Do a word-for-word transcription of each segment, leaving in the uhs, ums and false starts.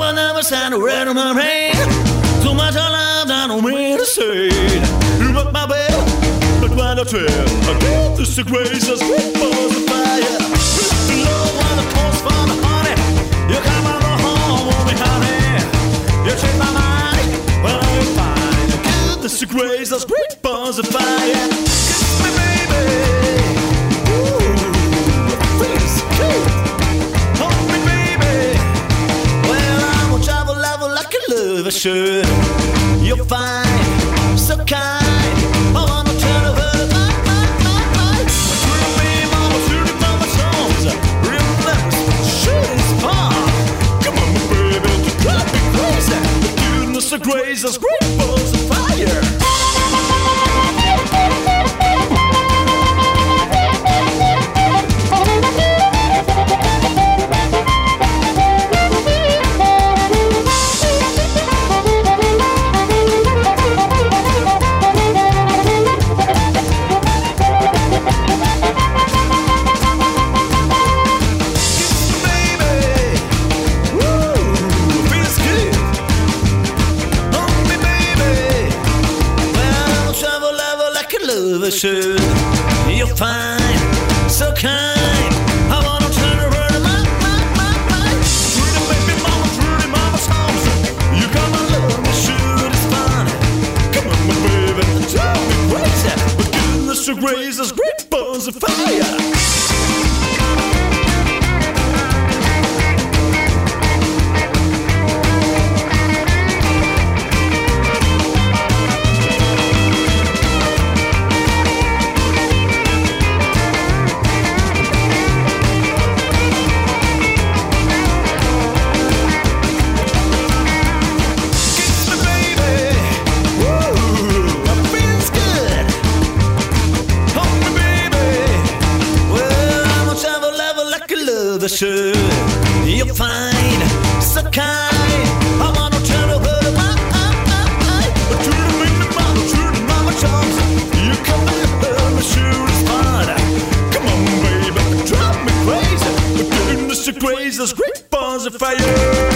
I never said a word on my brain. Too much I love, I don't mean to say. You rock my bed, but when I trail, I get this grace as quick as the fire. The love on the coast for the honey. You come on the home with me, honey. You change my mind, well I'm fine. I get this grace as quick as the fire. Kiss me, baby. Ooh, feels good. Hold me, baby. Well, I'm on travel level like a lover should. You're fine, so kind. I wanna turn over my, my, my, my. Through me, mama, through the mama songs. Real lips, shooting fun. Come on, baby, to drive me crazy. The goodness of grace is great balls of fire. Should. You're fine, so kind. I wanna turn around my, my, my, my. Through the baby mama, through the mama's house. You come and love me, shoot, it's fun. Come on, my baby, drive me crazy. But goodness of grace is great balls of fire. Should. You're fine, so kind. I wanna turn over to my, my, my, my. But to the baby mama, to the mama chums. You come and love me, shoot it's fun. Come on, baby, drive me crazy. But goodness of grace, there's great balls of fire.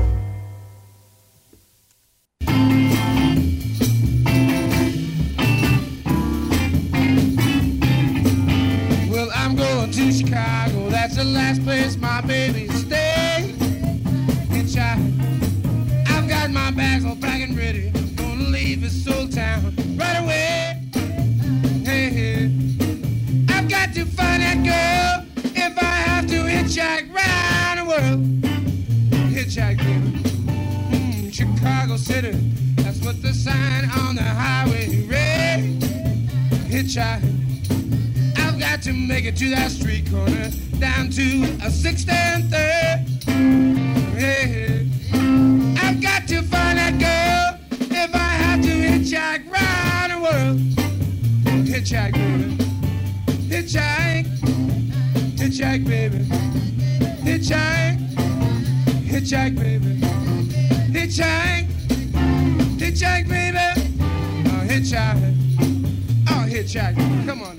That's the last place my baby stay. Hitchhike. I've got my bags all packed and ready. Gonna leave this old town right away. Hey, hey. I've got to find that girl if I have to hitchhike round the world. Hitchhike, baby. Mm, Chicago City. That's what the sign on the highway read. Hitchhike. I've got to make it to that street corner. Down to a sixth and third. Yeah. I've got to find that girl if I have to hitchhike round the world. Hitchhike, baby. Hitchhike. Hitchhike, baby. Hitchhike. Hitchhike, baby. Hitchhike. Hitchhike, baby. Oh, hitchhike. Oh, hitchhike. Come on now.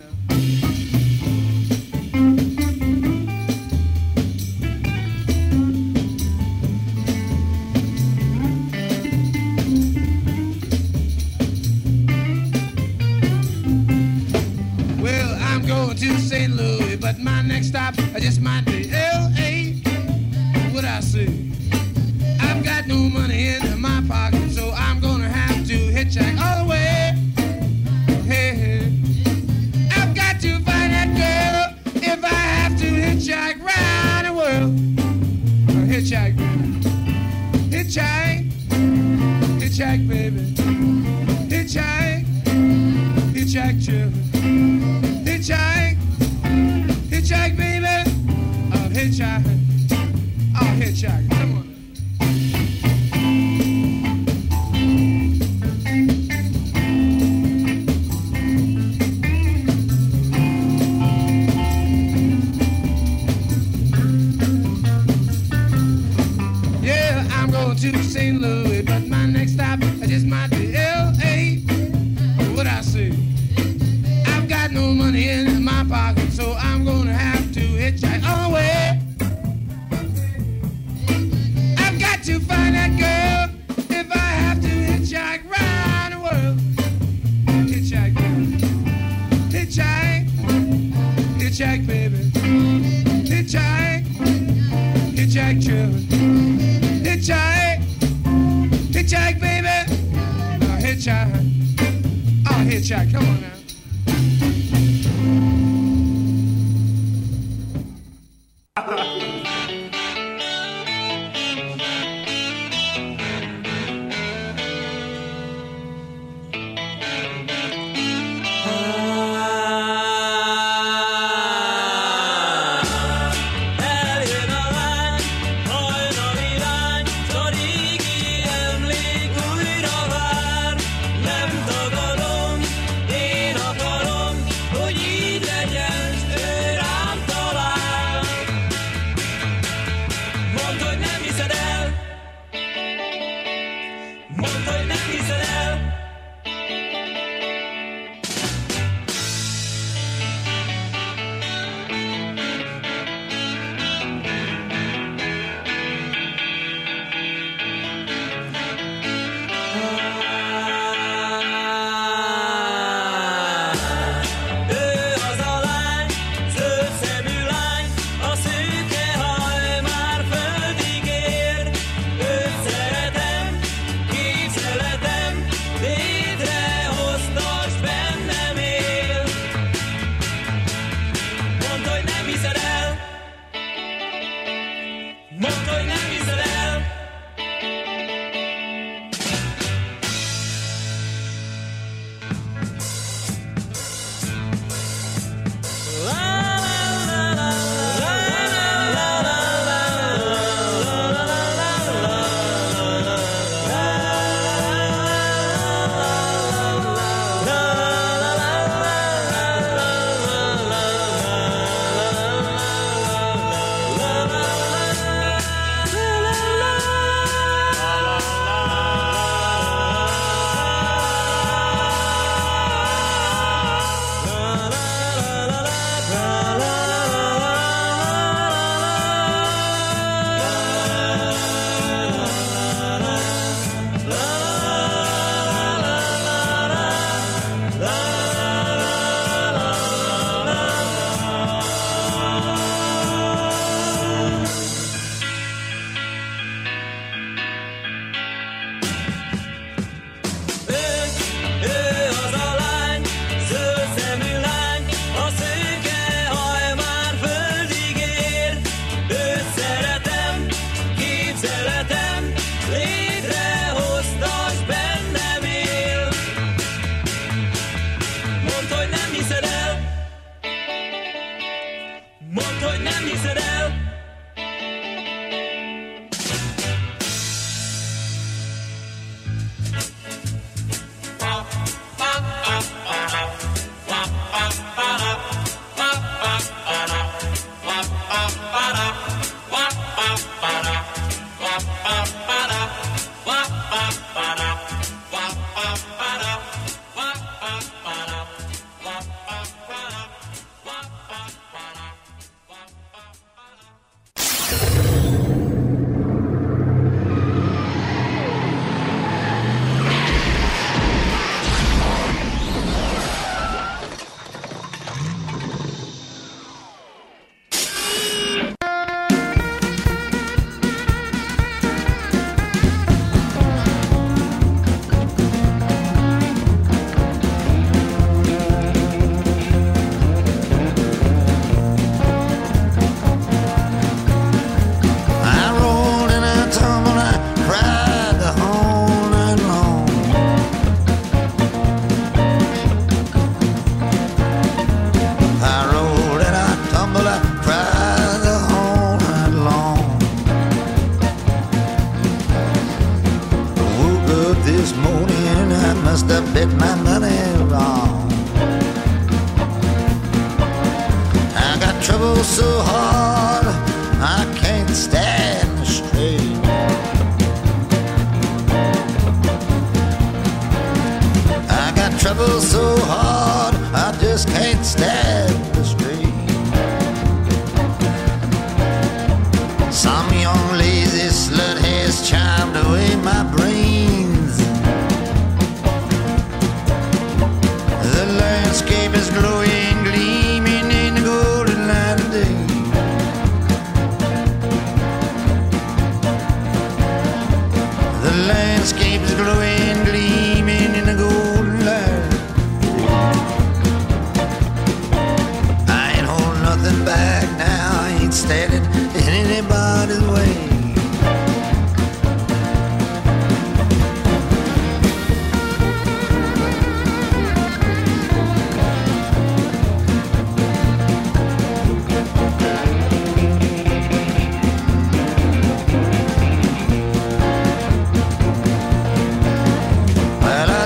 To Saint Louis, but my next stop I just might be L A. What I say? I've got no money in my pocket, so I'm gonna have to hitchhike all the way. Hey, hey. I've got to find that girl if I have to hitchhike round the world. Hitchhike, baby. Hitchhike. Hitchhike, baby. Hitchhike. Hitchhike, children. Hitchhike, hitchhike, baby. Oh, hitchhike. Oh, hitchhike. Come on. Yeah, I'm going to Saint Louis, but my next stop I just might be L A. What I say? No money in my pocket, so I'm gonna have to hitchhike all the way. hitchhike children. Hitchhike, hitchhike, baby. Uh, hitchhike, oh, hitchhike, come on now.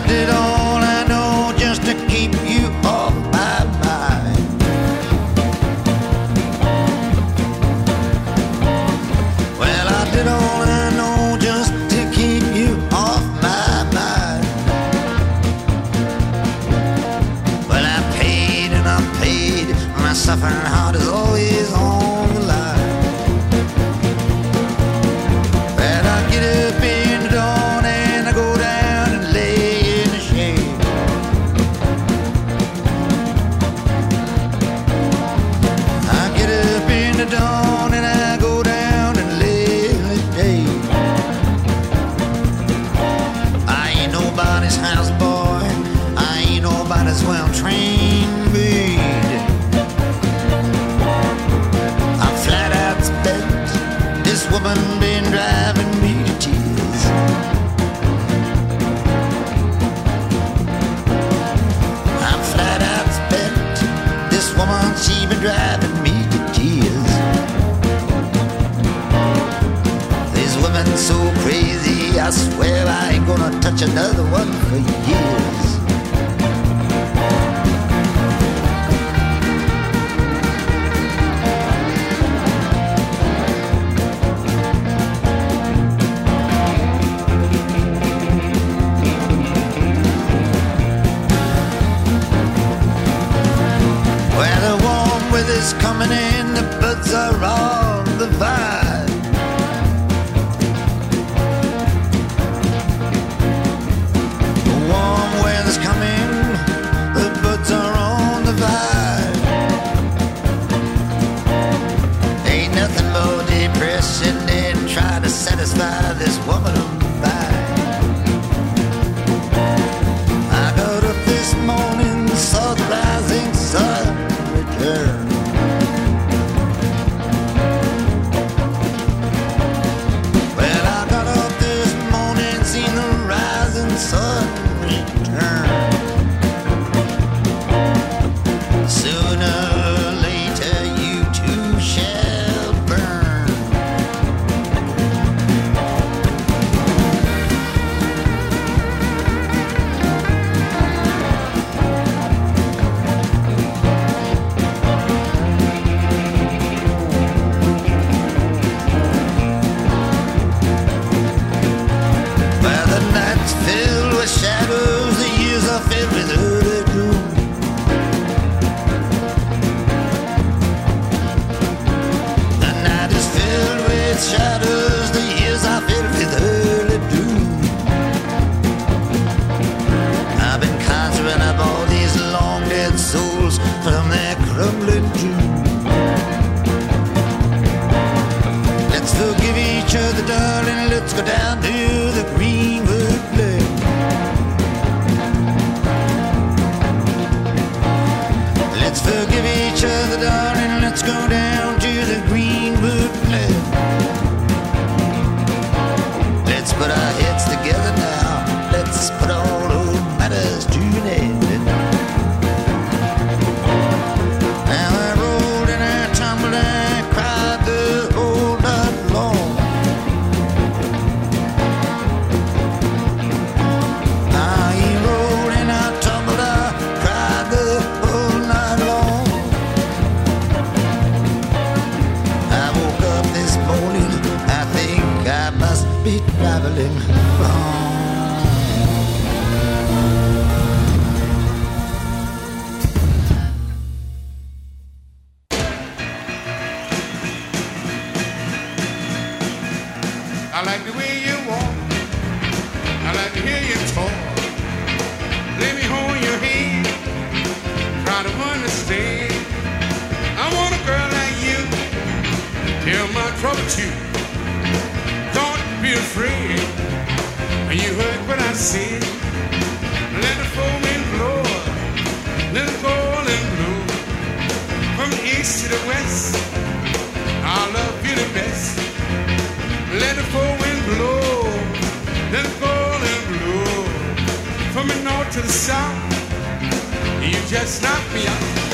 did all I know just to keep you off my mind. Well, I did all I know just to keep you off my mind. Well, I paid and I paid, my suffering heart is always on the line. Well, I get up in the dawn and I go down and lay in the shade. I get up in the dawn and I go down and lay in the shade. I ain't nobody's houseboy, I ain't nobody's well-trained maid. I'm flat out spent, this woman been driving me to tears. I'm flat out spent, this woman, she been driving me to tears. This woman's so crazy, I swear I ain't gonna touch another one for years. Well, the warm weather's coming in, the birds are on the vine. The warm weather's coming, the birds are on the vine. Ain't nothing more depressing than trying to satisfy this woman of mine. I got up this morning, saw the rising sun return. Well, I got up this morning, seen the rising sun return. Sooner or later, you too shall burn. Well, the night's filled with shadows, the years are filled with early gloom. The night is filled with shadows, the years are filled with early doom. I've been conjuring up all these long dead souls from their crumbling tomb. Let's forgive each other, darling, let's go down to the Greenwood Lake. Let's forgive each other, darling, let's go down to the Greenwood Lake. Let's put our heads together now, let's put all old matters to an end. Now I rolled and I tumbled and I cried the whole night long. I rolled and I tumbled, I cried the whole night long. I woke up this morning, I think I must be traveling wrong. I like the way you walk, I like to hear you talk. Let me hold your hand, try to understand. I want a girl like you, tell my trouble to you. Don't be afraid, you heard what I said. Let the full wind blow, let it go and blow. From the east to the west, I love you the best. Let the full wind blow, let it go and blow. From the north to the south, you just knock me out.